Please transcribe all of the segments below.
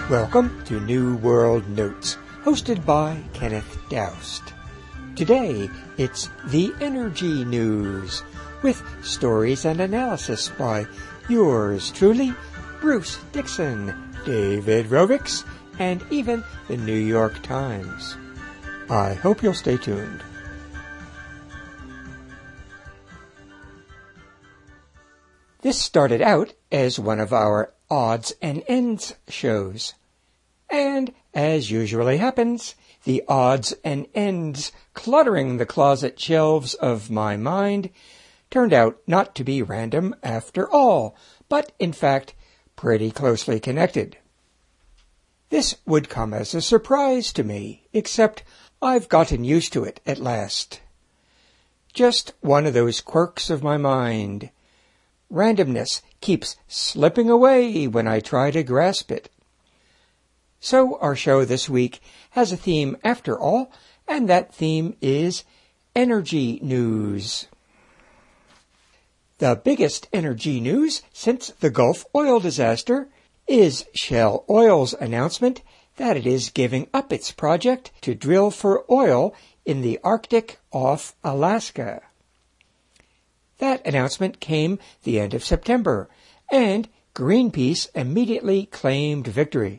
Welcome to New World Notes, hosted by Kenneth Doust. Today, it's the Energy News, with stories and analysis by yours truly, Bruce Dixon, David Rovix, and even the New York Times. I hope you'll stay tuned. This started out as one of our odds and ends shows. And, as usually happens, the odds and ends cluttering the closet shelves of my mind turned out not to be random after all, but in fact pretty closely connected. This would come as a surprise to me, except I've gotten used to it at last. Just one of those quirks of my mind. Randomness keeps slipping away when I try to grasp it. So our show this week has a theme after all, and that theme is energy news. The biggest energy news since the Gulf oil disaster is Shell Oil's announcement that it is giving up its project to drill for oil in the Arctic off Alaska. That announcement came the end of September, and Greenpeace immediately claimed victory.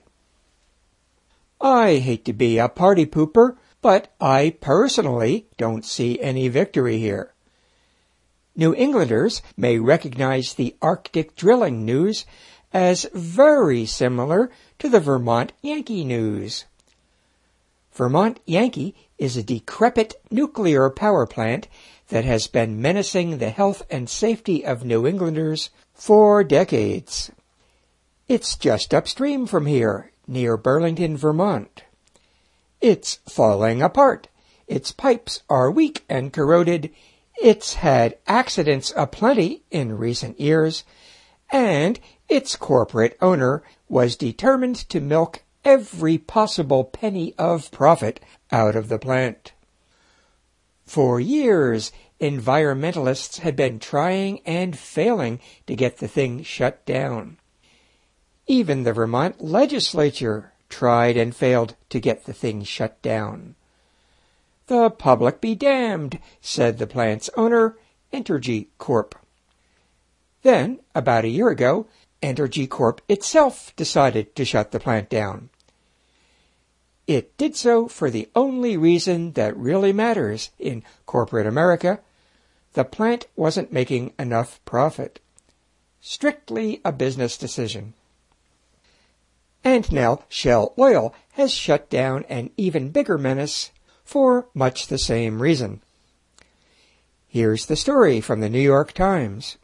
I hate to be a party pooper, but I personally don't see any victory here. New Englanders may recognize the Arctic drilling news as very similar to the Vermont Yankee news. Vermont Yankee is a decrepit nuclear power plant that has been menacing the health and safety of New Englanders for decades. It's just upstream from here, near Burlington, Vermont. It's falling apart. Its pipes are weak and corroded. It's had accidents aplenty in recent years, and its corporate owner was determined to milk every possible penny of profit out of the plant. For years, environmentalists had been trying and failing to get the thing shut down. Even the Vermont legislature tried and failed to get the thing shut down. The public be damned, said the plant's owner, Entergy Corp. Then, about a year ago, Entergy Corp itself decided to shut the plant down. It did so for the only reason that really matters in corporate America. The plant wasn't making enough profit. Strictly a business decision. And now Shell Oil has shut down an even bigger menace for much the same reason. Here's the story from the New York Times.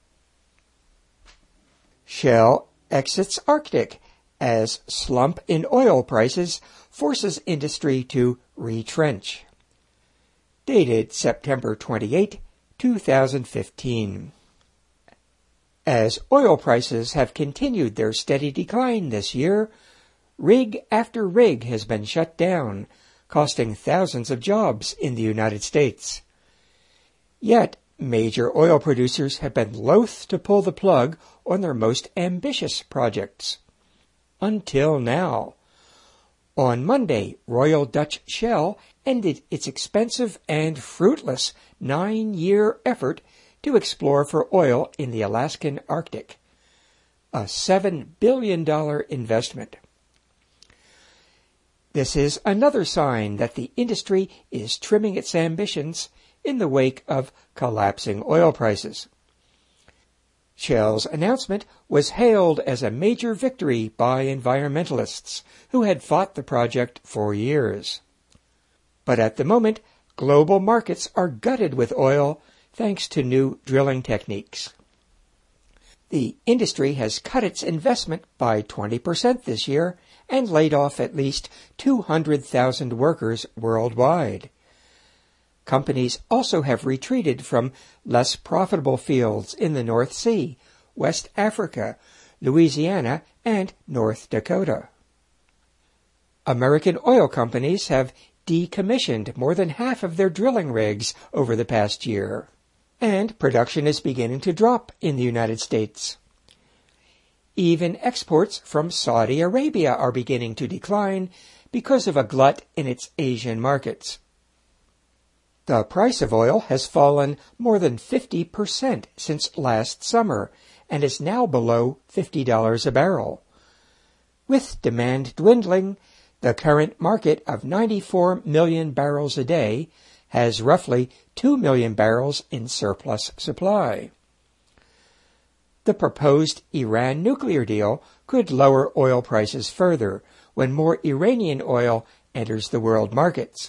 Shell exits Arctic as slump in oil prices forces industry to retrench. Dated September 28, 2015. As oil prices have continued their steady decline this year, rig after rig has been shut down, costing thousands of jobs in the United States. Yet, major oil producers have been loath to pull the plug on their most ambitious projects. Until now. On Monday, Royal Dutch Shell ended its expensive and fruitless 9-year effort to explore for oil in the Alaskan Arctic. A $7 billion investment. This is another sign that the industry is trimming its ambitions in the wake of collapsing oil prices. Shell's announcement was hailed as a major victory by environmentalists who had fought the project for years. But at the moment, global markets are gutted with oil thanks to new drilling techniques. The industry has cut its investment by 20% this year and laid off at least 200,000 workers worldwide. Companies also have retreated from less profitable fields in the North Sea, West Africa, Louisiana, and North Dakota. American oil companies have decommissioned more than half of their drilling rigs over the past year, and production is beginning to drop in the United States. Even exports from Saudi Arabia are beginning to decline because of a glut in its Asian markets. The price of oil has fallen more than 50% since last summer and is now below $50 a barrel. With demand dwindling, the current market of 94 million barrels a day has roughly 2 million barrels in surplus supply. The proposed Iran nuclear deal could lower oil prices further when more Iranian oil enters the world markets.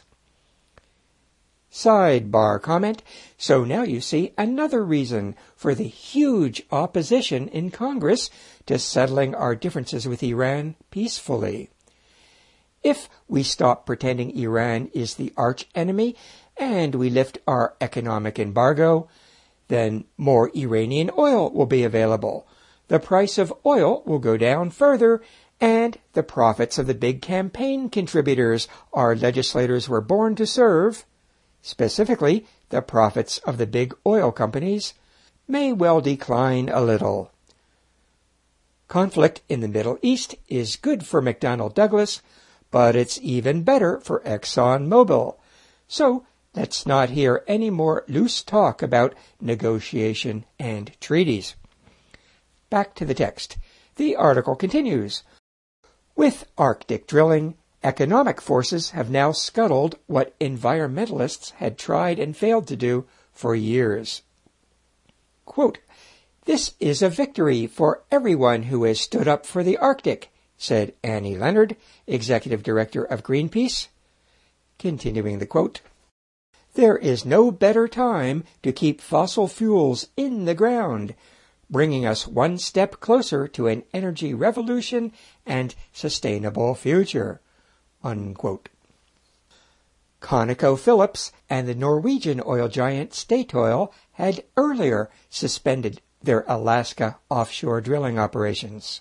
Sidebar comment, so now you see another reason for the huge opposition in Congress to settling our differences with Iran peacefully. If we stop pretending Iran is the arch enemy and we lift our economic embargo, then more Iranian oil will be available. The price of oil will go down further, and the profits of the big campaign contributors our legislators were born to serve, specifically the profits of the big oil companies, may well decline a little. Conflict in the Middle East is good for McDonnell Douglas, but it's even better for ExxonMobil. So let's not hear any more loose talk about negotiation and treaties. Back to the text. The article continues. With Arctic drilling, economic forces have now scuttled what environmentalists had tried and failed to do for years. Quote, "This is a victory for everyone who has stood up for the Arctic," said Annie Leonard, executive director of Greenpeace. Continuing the quote, "There is no better time to keep fossil fuels in the ground, bringing us one step closer to an energy revolution and sustainable future." Unquote. ConocoPhillips and the Norwegian oil giant Statoil had earlier suspended their Alaska offshore drilling operations.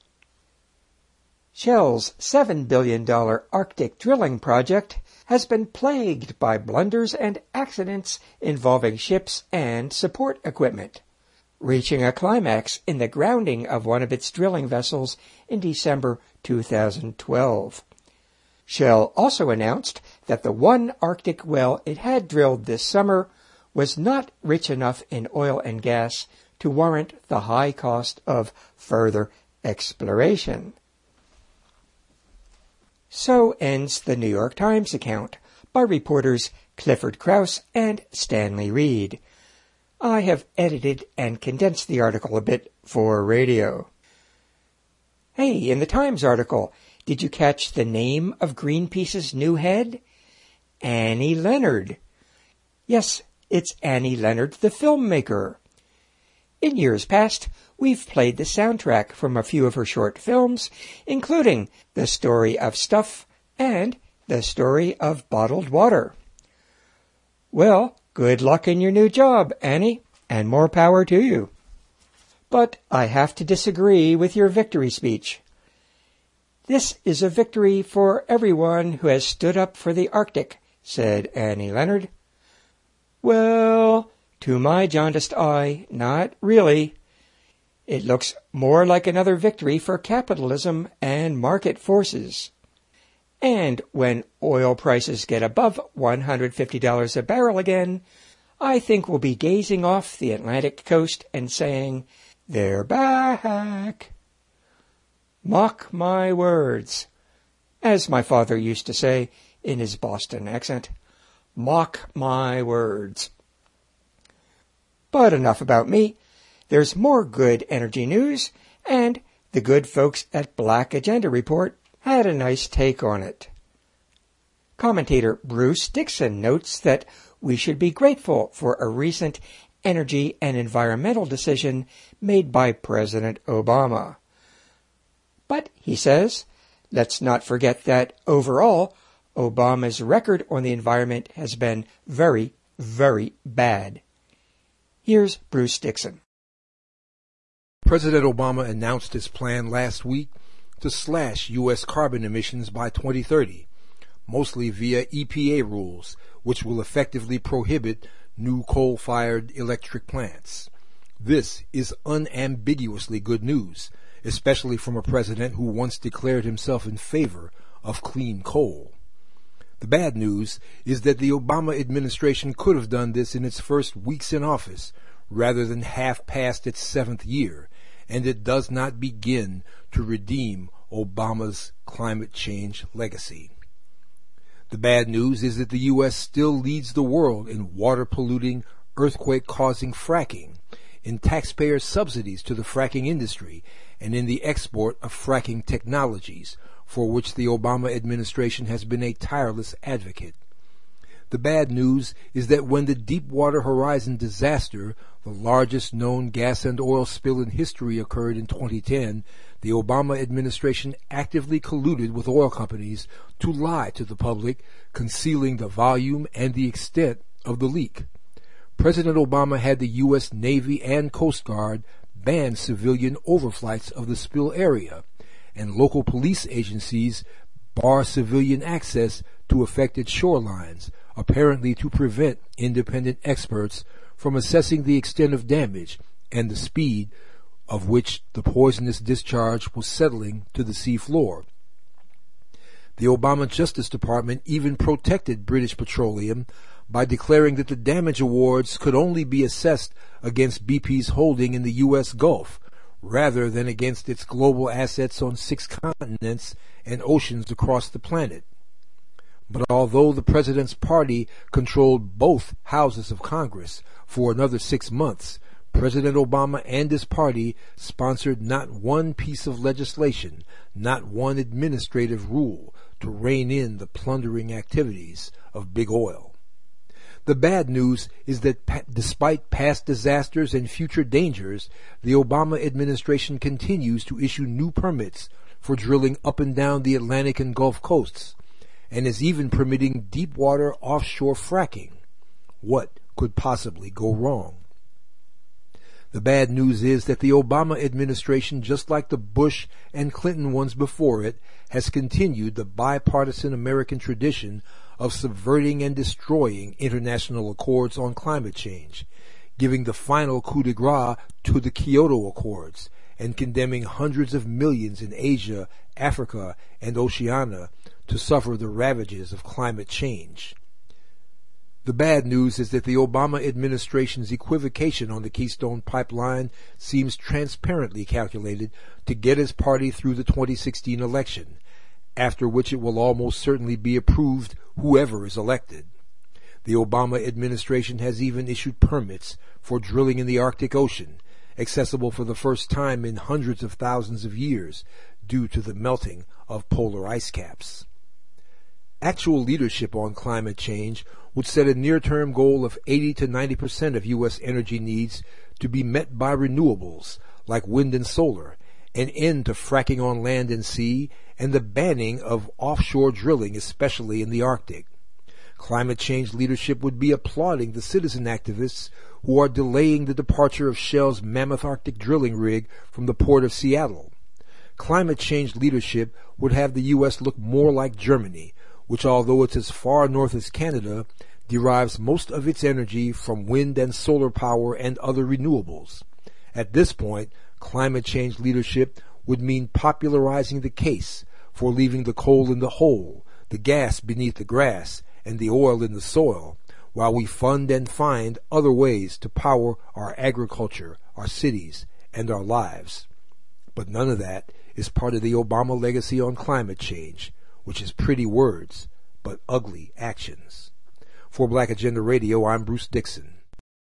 Shell's $7 billion Arctic drilling project has been plagued by blunders and accidents involving ships and support equipment, reaching a climax in the grounding of one of its drilling vessels in December 2012. Shell also announced that the one Arctic well it had drilled this summer was not rich enough in oil and gas to warrant the high cost of further exploration. So ends the New York Times account by reporters Clifford Krauss and Stanley Reed. I have edited and condensed the article a bit for radio. Hey, in the Times article, did you catch the name of Greenpeace's new head? Annie Leonard. Yes, it's Annie Leonard, the filmmaker. In years past, we've played the soundtrack from a few of her short films, including The Story of Stuff and The Story of Bottled Water. Well, good luck in your new job, Annie, and more power to you. But I have to disagree with your victory speech. This is a victory for everyone who has stood up for the Arctic, said Annie Leonard. Well, to my jaundiced eye, not really. It looks more like another victory for capitalism and market forces. And when oil prices get above $150 a barrel again, I think we'll be gazing off the Atlantic coast and saying, "They're back." Mock my words. As my father used to say in his Boston accent, mock my words. But enough about me. There's more good energy news, and the good folks at Black Agenda Report had a nice take on it. Commentator Bruce Dixon notes that we should be grateful for a recent energy and environmental decision made by President Obama. But, he says, let's not forget that overall, Obama's record on the environment has been very, very bad. Here's Bruce Dixon. President Obama announced his plan last week to slash U.S. carbon emissions by 2030, mostly via EPA rules, which will effectively prohibit new coal-fired electric plants. This is unambiguously good news, especially from a president who once declared himself in favor of clean coal. The bad news is that the Obama administration could have done this in its first weeks in office, rather than half past its 7th year, and it does not begin to redeem Obama's climate change legacy. The bad news is that the U.S. still leads the world in water-polluting, earthquake-causing fracking, in taxpayer subsidies to the fracking industry, and in the export of fracking technologies, for which the Obama administration has been a tireless advocate. The bad news is that when the Deepwater Horizon disaster, the largest known gas and oil spill in history, occurred in 2010, the Obama administration actively colluded with oil companies to lie to the public, concealing the volume and the extent of the leak. President Obama had the U.S. Navy and Coast Guard ban civilian overflights of the spill area, and local police agencies bar civilian access to affected shorelines, apparently to prevent independent experts from assessing the extent of damage and the speed of which the poisonous discharge was settling to the sea floor. The Obama Justice Department even protected British Petroleum by declaring that the damage awards could only be assessed against BP's holding in the U.S. Gulf, rather than against its global assets on 6 continents and oceans across the planet. But although the president's party controlled both houses of Congress for another 6 months, President Obama and his party sponsored not one piece of legislation, not one administrative rule to rein in the plundering activities of big oil. The bad news is that despite past disasters and future dangers, the Obama administration continues to issue new permits for drilling up and down the Atlantic and Gulf coasts, and is even permitting deep-water offshore fracking. What could possibly go wrong? The bad news is that the Obama administration, just like the Bush and Clinton ones before it, has continued the bipartisan American tradition of subverting and destroying international accords on climate change, giving the final coup de grace to the Kyoto Accords, and condemning hundreds of millions in Asia, Africa, and Oceania to suffer the ravages of climate change. The bad news is that the Obama administration's equivocation on the Keystone Pipeline seems transparently calculated to get his party through the 2016 election, after which it will almost certainly be approved whoever is elected. The Obama administration has even issued permits for drilling in the Arctic Ocean, accessible for the first time in hundreds of thousands of years due to the melting of polar ice caps. Actual leadership on climate change would set a near-term goal of 80 to 90% of U.S. energy needs to be met by renewables, like wind and solar, an end to fracking on land and sea, and the banning of offshore drilling, especially in the Arctic. Climate change leadership would be applauding the citizen activists who are delaying the departure of Shell's Mammoth Arctic drilling rig from the port of Seattle. Climate change leadership would have the U.S. look more like Germany, which, although it's as far north as Canada, derives most of its energy from wind and solar power and other renewables. At this point, climate change leadership would mean popularizing the case for leaving the coal in the hole, the gas beneath the grass, and the oil in the soil, while we fund and find other ways to power our agriculture, our cities, and our lives. But none of that is part of the Obama legacy on climate change, which is pretty words, but ugly actions. For Black Agenda Radio, I'm Bruce Dixon.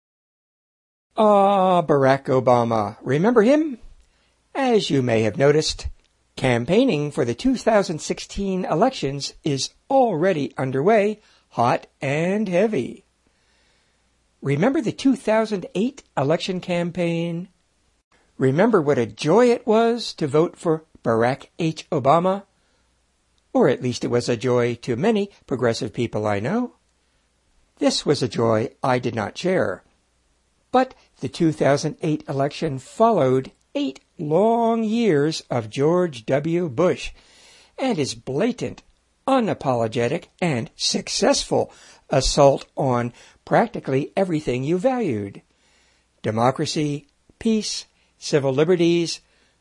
Barack Obama. Remember him? As you may have noticed, campaigning for the 2016 elections is already underway, hot and heavy. Remember the 2008 election campaign? Remember what a joy it was to vote for Barack H. Obama? Or at least it was a joy to many progressive people I know. This was a joy I did not share. But the 2008 election followed 8 long years of George W. Bush and his blatant, unapologetic, and successful assault on practically everything you valued: democracy, peace, civil liberties,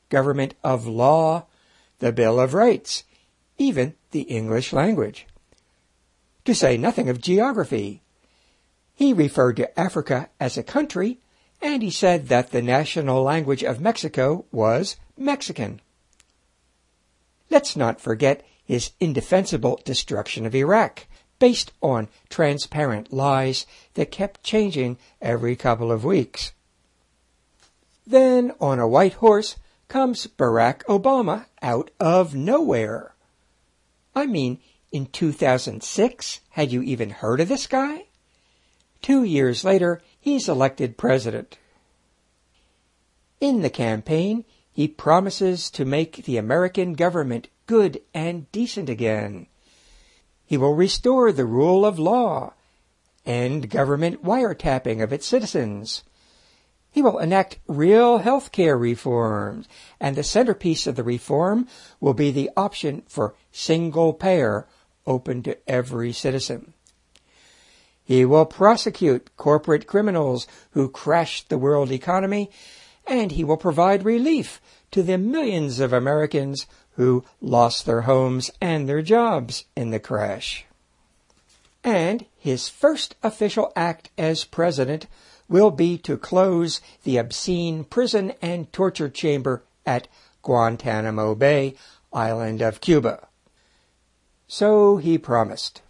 government of law, the Bill of Rights, even the English language. To say nothing of geography. He referred to Africa as a country, and he said that the national language of Mexico was Mexican. Let's not forget his indefensible destruction of Iraq, based on transparent lies that kept changing every couple of weeks. Then, on a white horse, comes Barack Obama out of nowhere. I mean, in 2006, had you even heard of this guy? 2 years later, he's elected president. In the campaign, he promises to make the American government good and decent again. He will restore the rule of law, end government wiretapping of its citizens. He will enact real health care reforms, and the centerpiece of the reform will be the option for single payer open to every citizen. He will prosecute corporate criminals who crashed the world economy, and he will provide relief to the millions of Americans who lost their homes and their jobs in the crash. And his first official act as president will be to close the obscene prison and torture chamber at Guantanamo Bay, island of Cuba. So he promised.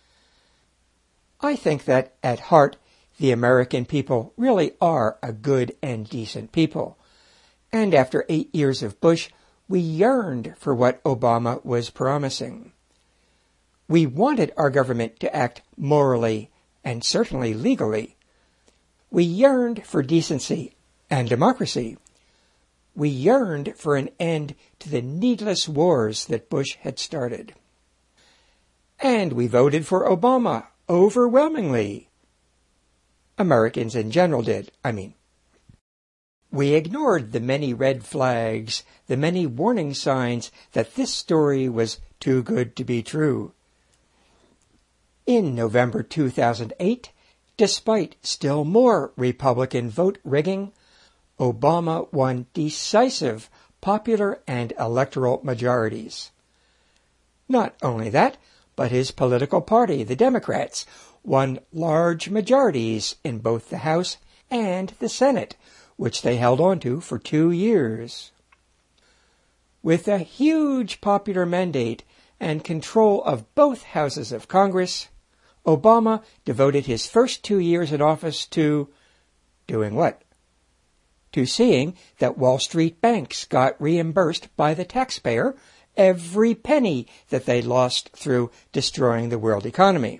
I think that at heart, the American people really are a good and decent people. And after 8 years of Bush, we yearned for what Obama was promising. We wanted our government to act morally and certainly legally. We yearned for decency and democracy. We yearned for an end to the needless wars that Bush had started. And we voted for Obama overwhelmingly. Americans in general did, I mean. We ignored the many red flags, the many warning signs that this story was too good to be true. In November 2008, despite still more Republican vote rigging, Obama won decisive popular and electoral majorities. Not only that, but his political party, the Democrats, won large majorities in both the House and the Senate, which they held on to for 2 years. With a huge popular mandate and control of both houses of Congress, Obama devoted his first 2 years in office to doing what? To seeing that Wall Street banks got reimbursed by the taxpayer every penny that they lost through destroying the world economy.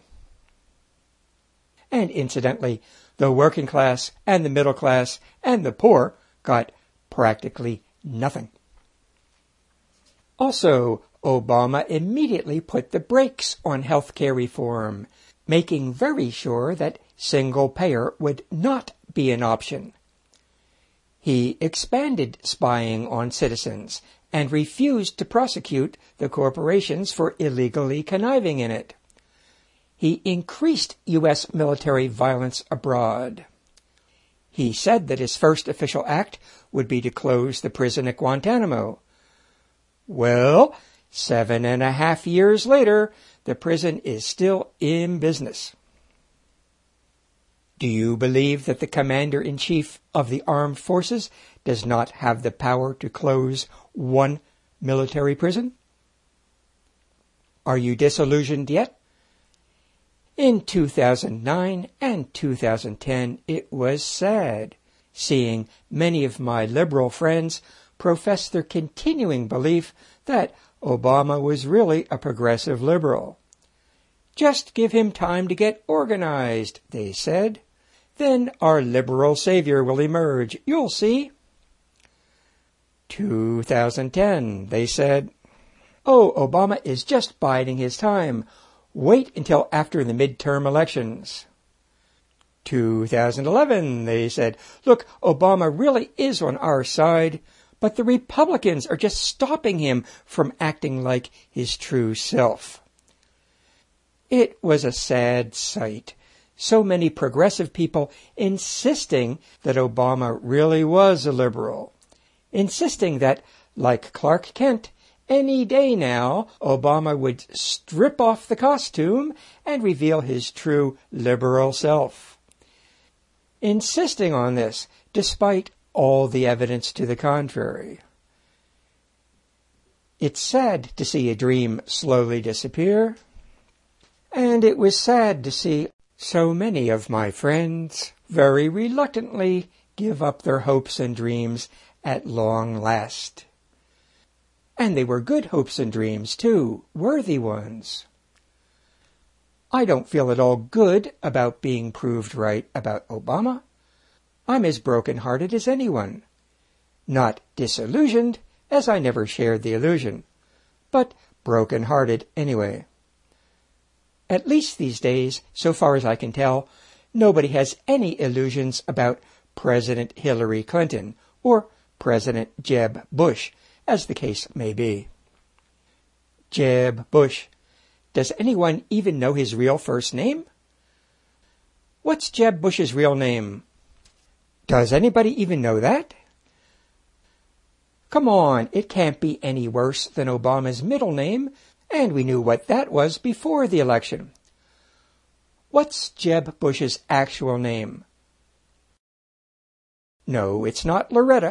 And incidentally, the working class and the middle class and the poor got practically nothing. Also, Obama immediately put the brakes on health care reform, making very sure that single payer would not be an option. He expanded spying on citizens and refused to prosecute the corporations for illegally conniving in it. He increased U.S. military violence abroad. He said that his first official act would be to close the prison at Guantanamo. Well, 7.5 years later, the prison is still in business. Do you believe that the Commander-in-Chief of the Armed Forces does not have the power to close one military prison? Are you disillusioned yet? In 2009 and 2010, it was sad seeing many of my liberal friends profess their continuing belief that Obama was really a progressive liberal. Just give him time to get organized, they said. Then our liberal savior will emerge, you'll see. 2010, they said. Oh, Obama is just biding his time. Wait until after the midterm elections. 2011, they said, look, Obama really is on our side, but the Republicans are just stopping him from acting like his true self. It was a sad sight. So many progressive people insisting that Obama really was a liberal, insisting that Like Clark Kent, any day now, Obama would strip off the costume and reveal his true liberal self. Insisting on this, despite all the evidence to the contrary. It's sad to see a dream slowly disappear, and it was sad to see so many of my friends very reluctantly give up their hopes and dreams at long last. And they were good hopes and dreams, too, worthy ones. I don't feel at all good about being proved right about Obama. I'm as broken-hearted as anyone. Not disillusioned, as I never shared the illusion, but broken-hearted anyway. At least these days, so far as I can tell, nobody has any illusions about President Hillary Clinton or President Jeb Bush, as the case may be. Jeb Bush. Does anyone even know his real first name? What's Jeb Bush's real name? Does anybody even know that? Come on, it can't be any worse than Obama's middle name, and we knew what that was before the election. What's Jeb Bush's actual name? No, it's not Loretta.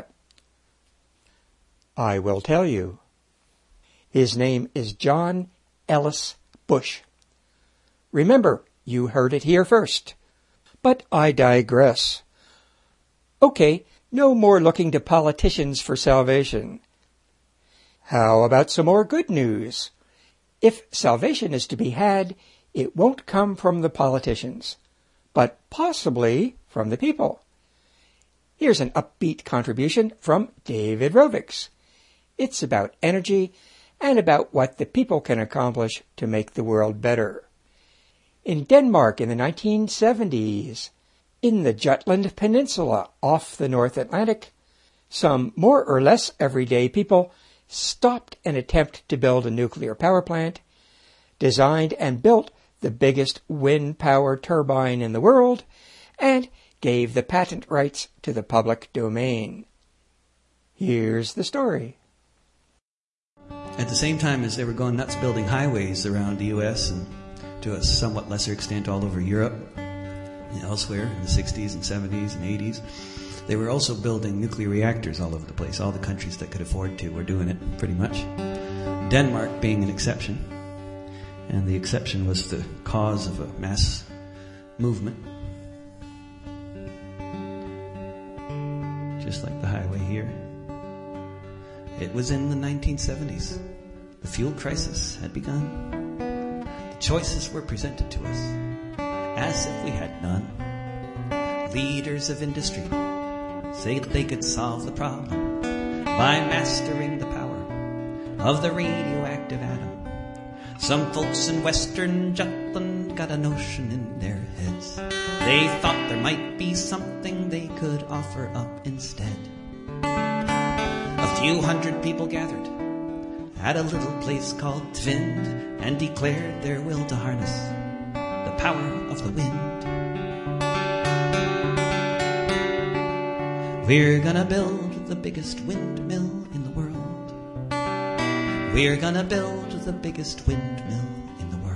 I will tell you. His name is John Ellis Bush. Remember, you heard it here first. But I digress. Okay, no more looking to politicians for salvation. How about some more good news? If salvation is to be had, it won't come from the politicians, but possibly from the people. Here's an upbeat contribution from David Rovix. It's about energy and about what the people can accomplish to make the world better. In Denmark in the 1970s, in the Jutland Peninsula off the North Atlantic, some more or less everyday people stopped an attempt to build a nuclear power plant, designed and built the biggest wind power turbine in the world, and gave the patent rights to the public domain. Here's the story. At the same time as they were going nuts building highways around the U.S. and to a somewhat lesser extent all over Europe and elsewhere in the 60s and 70s and 80s, they were also building nuclear reactors all over the place. All the countries that could afford to were doing it pretty much. Denmark being an exception. And the exception was the cause of a mass movement. Just like the highway here. It was in the 1970s. The fuel crisis had begun. The choices were presented to us as if we had none. Leaders of industry say that they could solve the problem by mastering the power of the radioactive atom. Some folks in Western Jutland got a notion in their heads. They thought there might be something they could offer up instead. A few hundred people gathered at a little place called Tvind and declared their will to harness the power of the wind. We're gonna build the biggest windmill in the world. We're gonna build the biggest windmill in the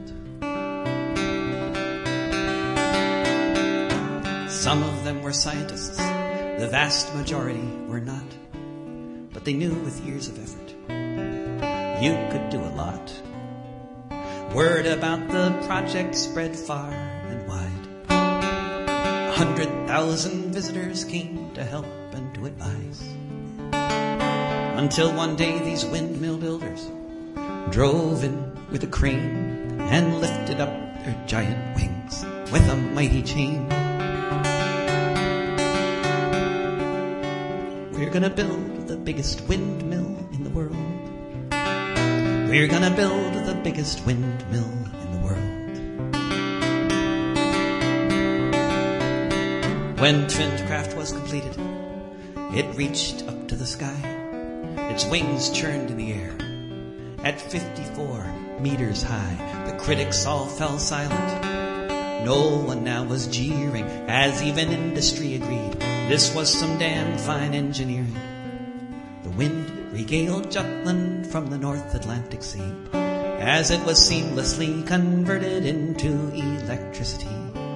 world. Some of them were scientists. The vast majority were not. But they knew with years of effort you could do a lot. Word about the project spread far and wide. 100,000 visitors came to help and to advise. Until one day these windmill builders drove in with a crane and lifted up their giant wings with a mighty chain. We're gonna build the biggest windmill in the world. We're gonna build the biggest windmill in the world. When Tvindkraft was completed, it reached up to the sky. Its wings churned in the air. At 54 meters high, the critics all fell silent. No one now was jeering, as even industry agreed. This was some damn fine engineering. The wind regaled Jutland from the North Atlantic Sea, as it was seamlessly converted into electricity.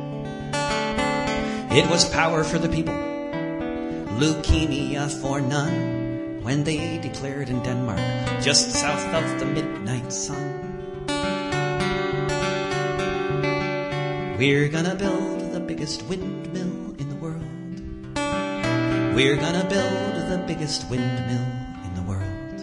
It was power for the people, leukemia for none, when they declared in Denmark, just south of the midnight sun, we're gonna build the biggest windmill in the world. We're gonna build the biggest windmill in the world.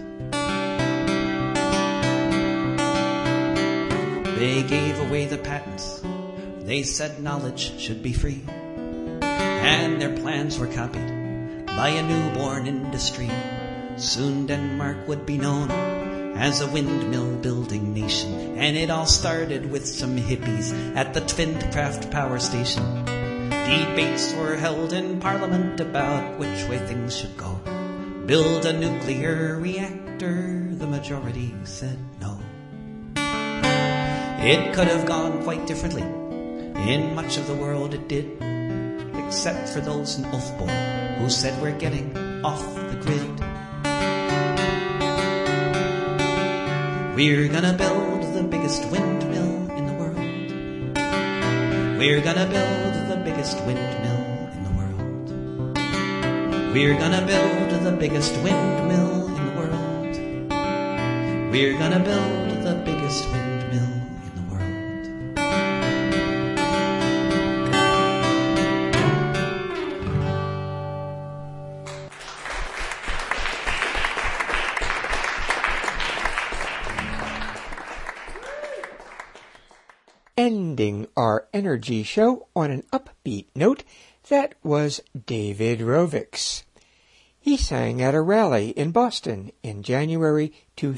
They gave away the patents. They said knowledge should be free. And their plans were copied by a newborn industry. Soon Denmark would be known as a windmill building nation. And it all started with some hippies at the Tvindkraft power station. Debates were held in Parliament about which way things should go. Build a nuclear reactor, the majority said no. It could have gone quite differently. In much of the world it did, except for those in Ulfborg who said we're getting off the grid. We're gonna build the biggest windmill in the world. We're gonna build the biggest windmill in the world. We're gonna build the biggest windmill in the world. We're gonna build the biggest windmill in the world. Ending our energy show on an upbeat note, that was David Rovics. He sang at a rally in Boston in January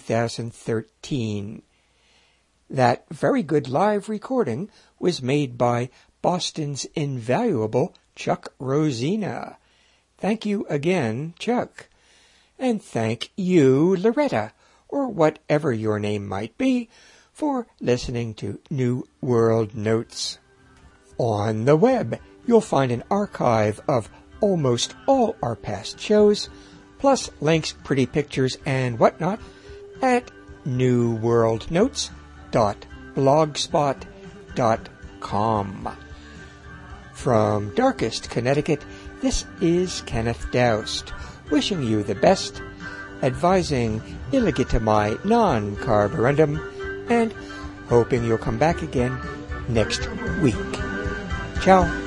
2013. That very good live recording was made by Boston's invaluable Chuck Rosina. Thank you again, Chuck. And thank you, Loretta, or whatever your name might be, for listening to New World Notes. On the web, you'll find an archive of almost all our past shows, plus links, pretty pictures, and whatnot at newworldnotes.blogspot.com. From Darkest, Connecticut, this is Kenneth Doust, wishing you the best, advising illegitimi non-carborundum, and hoping you'll come back again next week. Ciao.